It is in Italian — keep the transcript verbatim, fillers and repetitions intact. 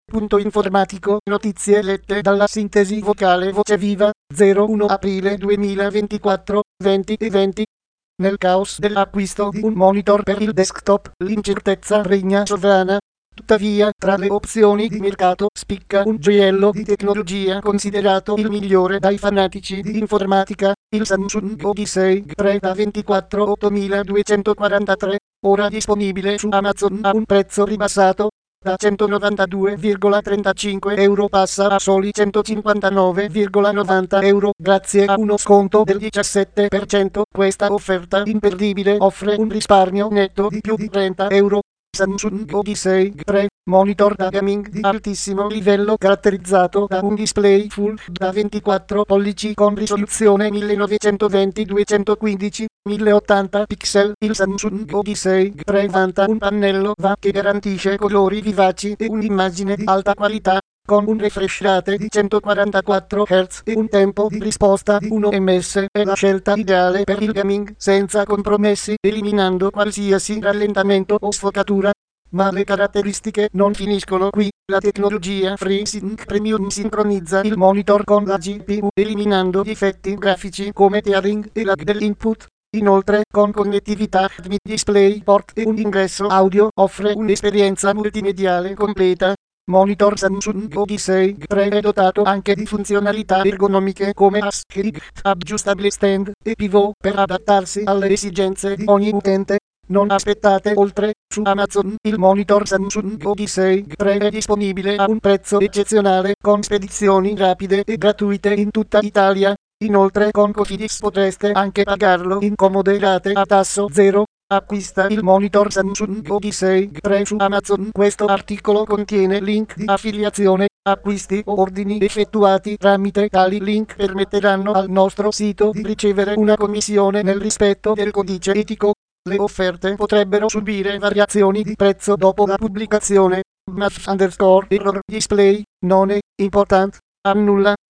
Punto informatico, notizie lette dalla sintesi vocale Voce Viva, zero uno aprile duemilaventiquattro, venti e venti. Nel caos dell'acquisto di un monitor per il desktop, l'incertezza regna sovrana. Tuttavia, tra le opzioni di mercato spicca un gioiello di tecnologia considerato il migliore dai fanatici di informatica, il Samsung Odyssey tre da ventiquattro ottomiladuecentoquarantatré, ora disponibile su Amazon a un prezzo ribassato. Da centonovantadue virgola trentacinque euro passa a soli centocinquantanove virgola novanta euro, grazie a uno sconto del diciassette per cento. Questa offerta imperdibile offre un risparmio netto di più di trenta euro. Samsung Odyssey tre, monitor da gaming di altissimo livello caratterizzato da un display full da ventiquattro pollici con risoluzione millenovecentoventi duecentoquindici mille ottanta pixel. Il Samsung Odyssey tre vanta un pannello V A che garantisce colori vivaci e un'immagine di alta qualità, con un refresh rate di centoquarantaquattro hertz e un tempo di risposta di uno ms, è la scelta ideale per il gaming senza compromessi, eliminando qualsiasi rallentamento o sfocatura. Ma le caratteristiche non finiscono qui. La tecnologia FreeSync Premium sincronizza il monitor con la G P U, eliminando difetti grafici come tearing e lag dell'input. Inoltre, con connettività H D M I, DisplayPort e un ingresso audio, offre un'esperienza multimediale completa. Monitor Samsung Odyssey tre è dotato anche di funzionalità ergonomiche come Ask-Click, Adjustable Stand e Pivot per adattarsi alle esigenze di ogni utente. Non aspettate oltre. Su Amazon, il monitor Samsung Odyssey tre è disponibile a un prezzo eccezionale, con spedizioni rapide e gratuite in tutta Italia. Inoltre con Cofidis potreste anche pagarlo in comode rate a tasso zero. Acquista il monitor Samsung Odyssey tre su Amazon. Questo articolo contiene link di affiliazione. Acquisti o ordini effettuati tramite tali link permetteranno al nostro sito di ricevere una commissione nel rispetto del codice etico. Le offerte potrebbero subire variazioni di prezzo dopo la pubblicazione. Math underscore error display, non è important. Annulla.